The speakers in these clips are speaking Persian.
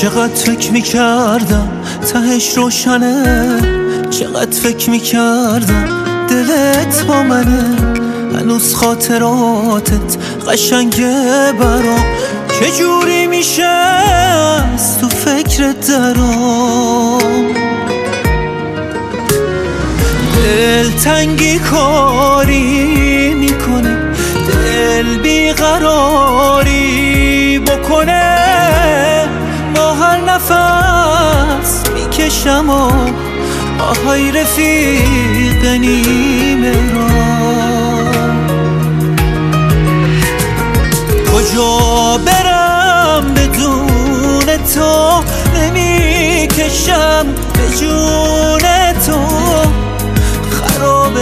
چقدر فکر میکردم تهش روشنه، چقدر فکر میکردم دلت با منه، هنوز خاطراتت قشنگه برام، چجوری میشه از تو فکرت درام. دلتنگی کاری میکنه، دل بیقراری بکنه، با هر نفس میکشم و آهای رفیق نیمه را. کجا برم بدون تو، نمیکشم به جون تو، خراب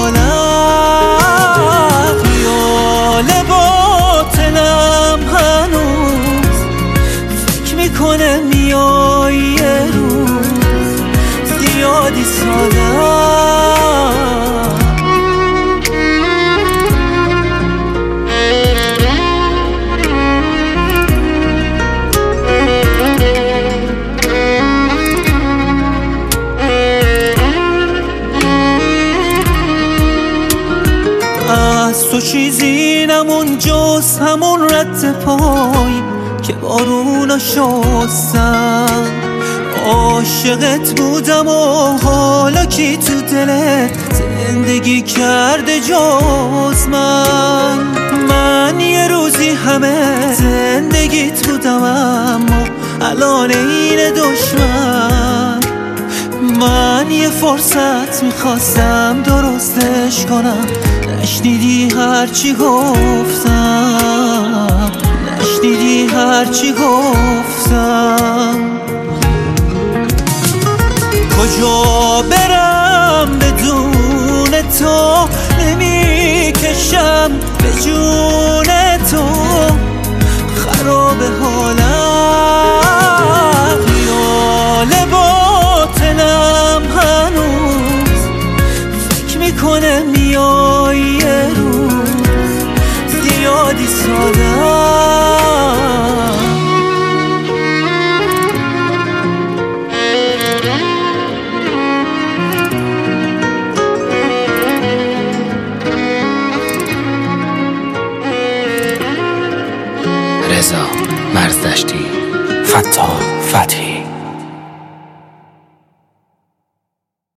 حالم، خیال باطلم هنوز فکر میکنه میای یه روز، زیادی سادم. از تو چیزی نمون جز همون رد پای که بارونا شستن. عاشقت بودم و حالا کی تو دلت زندگی کرده جز من. من یه روزی همه زندگیت بودم اما الان این دشمن. من یه فرصت میخواستم درستش کنم، نشنیدی هرچی گفتم، نشنیدی هرچی گفتم. کجا برم بدون تو، نمیکشم به جون تو، خراب حالم، خیال باطلم هنوز فکر میکنه میای یه روز، زیادی سادم. رضا مرزدشتی، فتاح فتحی.